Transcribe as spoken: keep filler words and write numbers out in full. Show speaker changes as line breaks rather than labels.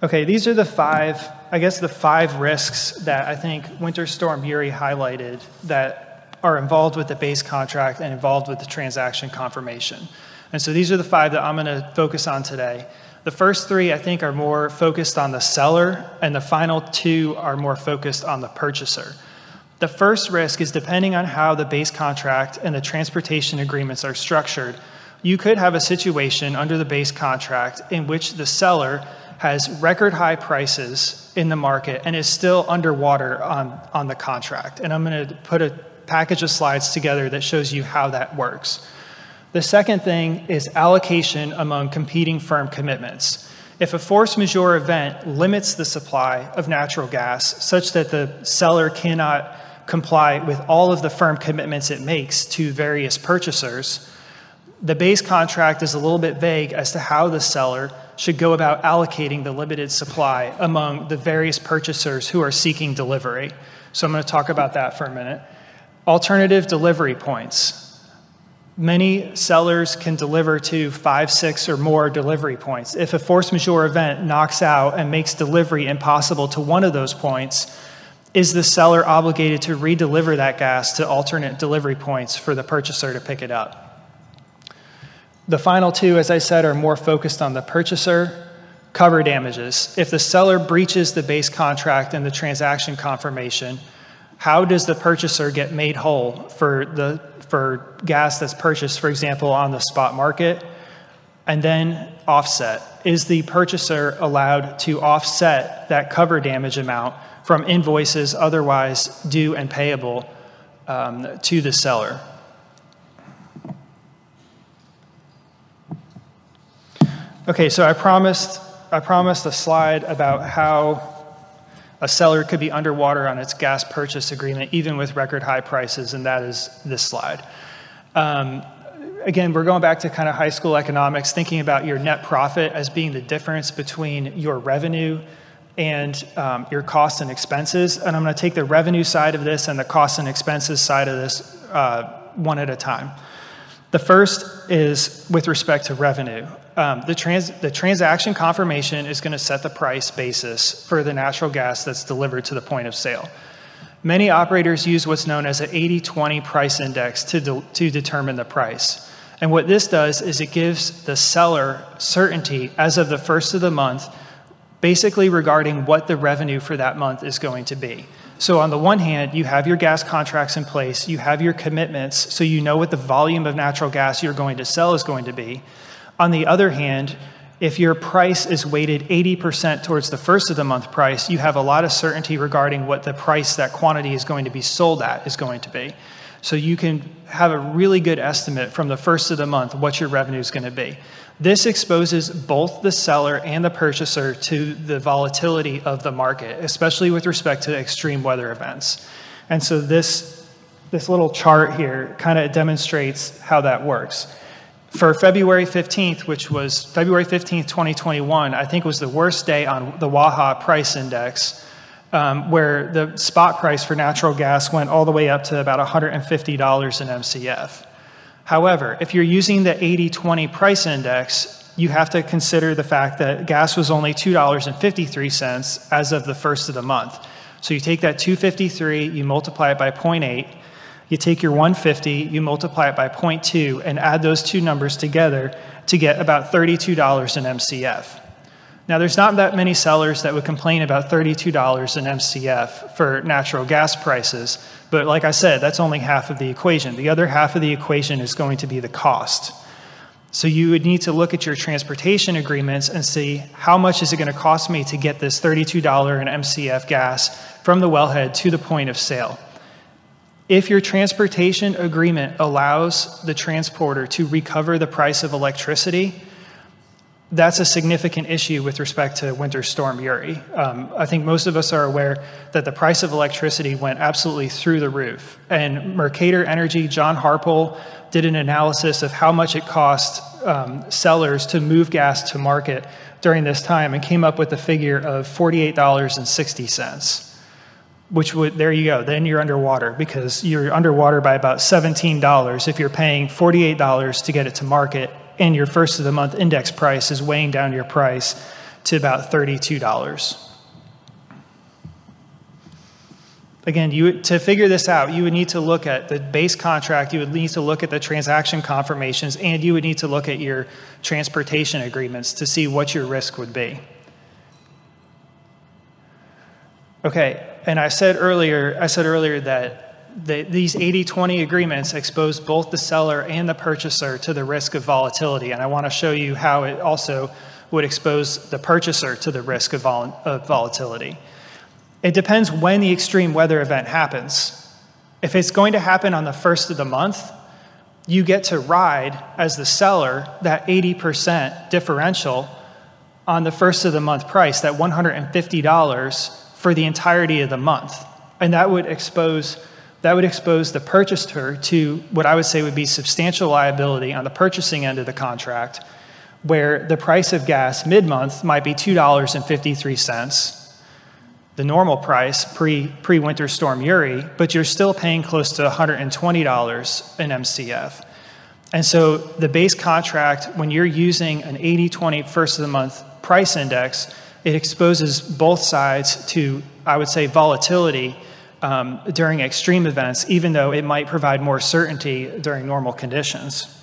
Okay, these are the five, I guess the five risks that I think Winter Storm Uri highlighted that are involved with the base contract and involved with the transaction confirmation. And so these are the five that I'm going to focus on today. The first three, I think, are more focused on the seller, and the final two are more focused on the purchaser. The first risk is, depending on how the base contract and the transportation agreements are structured, you could have a situation under the base contract in which the seller has record high prices in the market and is still underwater on, on the contract. And I'm going to put a package of slides together that shows you how that works. The second thing is allocation among competing firm commitments. If a force majeure event limits the supply of natural gas such that the seller cannot comply with all of the firm commitments it makes to various purchasers, the base contract is a little bit vague as to how the seller should go about allocating the limited supply among the various purchasers who are seeking delivery. So I'm going to talk about that for a minute. Alternative delivery points. Many sellers can deliver to five, six, or more delivery points. If a force majeure event knocks out and makes delivery impossible to one of those points, is the seller obligated to redeliver that gas to alternate delivery points for the purchaser to pick it up? The final two, as I said, are more focused on the purchaser. Cover damages. If the seller breaches the base contract and the transaction confirmation, how does the purchaser get made whole for the for gas that's purchased, for example, on the spot market? And then offset. Is the purchaser allowed to offset that cover damage amount from invoices otherwise due and payable um, to the seller? Okay, so I promised I promised a slide about how a seller could be underwater on its gas purchase agreement, even with record high prices, and that is this slide. Um, again, we're going back to kind of high school economics, thinking about your net profit as being the difference between your revenue and um, your costs and expenses. And I'm going to take the revenue side of this and the costs and expenses side of this uh, one at a time. The first is with respect to revenue. Um, the, trans the transaction confirmation is going to set the price basis for the natural gas that's delivered to the point of sale. Many operators use what's known as an eighty twenty price index to, de to determine the price. And what this does is it gives the seller certainty as of the first of the month, basically regarding what the revenue for that month is going to be. So on the one hand, you have your gas contracts in place, you have your commitments, so you know what the volume of natural gas you're going to sell is going to be. On the other hand, if your price is weighted eighty percent towards the first of the month price, you have a lot of certainty regarding what the price that quantity is going to be sold at is going to be. So you can have a really good estimate from the first of the month what your revenue is going to be. This exposes both the seller and the purchaser to the volatility of the market, especially with respect to extreme weather events. And so this, this little chart here kind of demonstrates how that works. For February fifteenth, which was February fifteenth, twenty twenty-one, I think was the worst day on the Waha price index, um, where the spot price for natural gas went all the way up to about one hundred fifty dollars an M C F. However, if you're using the eighty twenty price index, you have to consider the fact that gas was only two dollars and fifty-three cents as of the first of the month. So you take that two fifty-three, you multiply it by zero point eight, you take your one fifty, you multiply it by zero point two, and add those two numbers together to get about thirty-two dollars an M C F. Now, there's not that many sellers that would complain about thirty-two dollars an M C F for natural gas prices, but like I said, that's only half of the equation. The other half of the equation is going to be the cost. So you would need to look at your transportation agreements and see how much is it going to cost me to get this thirty-two dollars an M C F gas from the wellhead to the point of sale. If your transportation agreement allows the transporter to recover the price of electricity, that's a significant issue with respect to Winter Storm Uri. Um, I think most of us are aware that the price of electricity went absolutely through the roof. And Mercator Energy, John Harpole, did an analysis of how much it cost um, sellers to move gas to market during this time and came up with a figure of forty-eight dollars and sixty cents. Which would, there you go, then you're underwater, because you're underwater by about seventeen dollars if you're paying forty-eight dollars to get it to market and your first of the month index price is weighing down your price to about thirty-two dollars. Again, you would, to figure this out, you would need to look at the base contract, you would need to look at the transaction confirmations, and you would need to look at your transportation agreements to see what your risk would be. Okay, and I said earlier, I said earlier that the, these eighty twenty agreements expose both the seller and the purchaser to the risk of volatility, and I want to show you how it also would expose the purchaser to the risk of, vol of volatility. It depends when the extreme weather event happens. If it's going to happen on the first of the month, you get to ride, as the seller, that eighty percent differential on the first of the month price, that one hundred fifty dollars for the entirety of the month. And that would expose, that would expose the purchaser to what I would say would be substantial liability on the purchasing end of the contract, where the price of gas mid-month might be two dollars and fifty-three cents. The normal price pre, pre-Winter Storm Uri, but you're still paying close to one hundred twenty dollars an M C F. And so the base contract, when you're using an eighty twenty first of the month price index, it exposes both sides to, I would say, volatility um, during extreme events, even though it might provide more certainty during normal conditions.